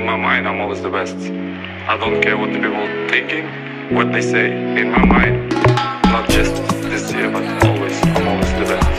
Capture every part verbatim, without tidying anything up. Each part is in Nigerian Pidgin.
my mind, I'm always the best. I don't care what the people thinking, what they say. In my mind, not just this year, but always, I'm always the best.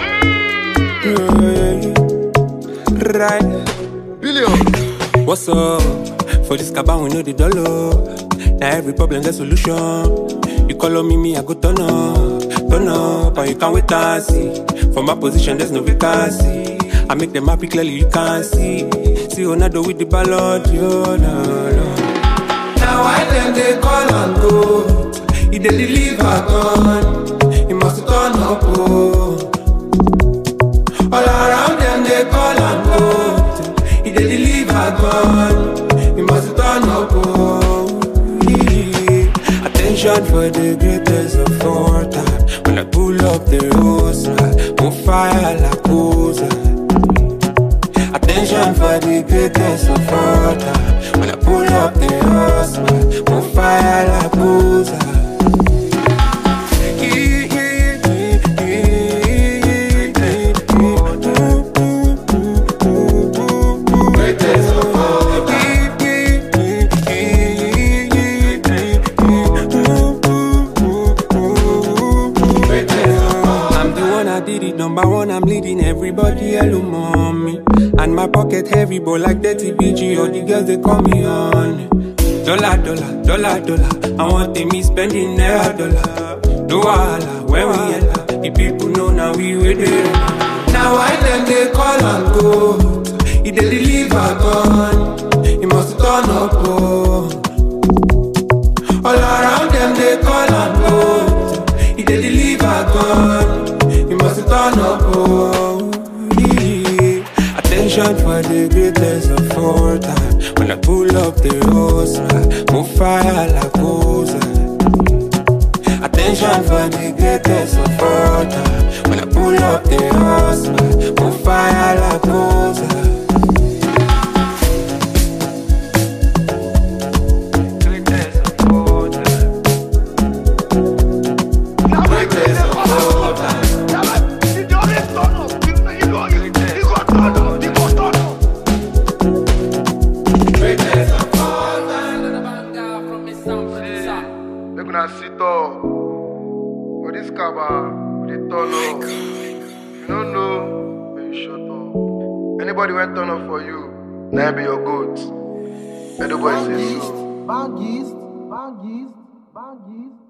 Right. Billion. What's up? For this cabin, we know the dollar. Now every problem, the solution. You call on me, me, I go turn up, turn up, and you can't wait and see. From my position, there's no vacancy. I make them happy, clearly you can't see. See Ronaldo with the ballot, yo, no, no. Now I them they call and go. He they deliver gun. He must turn up, oh. All around them they call and go. He they deliver gun. He must turn up, oh. Yeah. Attention for the greatest of all time. When I pull up the roads, move fire like Oza. Attention for the greatest of all time. When I pull up the house, man, on fire like Oza. I'm the one I did it, number one, I'm leading everybody, hello mommy. And my pocket heavy, but like dirty B G, all the girls they call me on. Dollar, dollar, dollar, dollar. I want them me spending naira dollar. Do wahala when we enter. The people know now we with it. Now I them they call and go. If they deliver gun, he must turn up, oh. All around them they call and go. If they deliver gun, he must turn up, oh. Attention for the greatest of all time. When I pull up the roads, move fire like Oza. Attention for the greatest of all time. When I pull up the roads, move fire like Oza. Gonna sit up for this cabin with the turn up. You don't know, but you shut up. Anybody went turn up for you, now be your goat. Everybody say so. Bangist, bangist, bangist.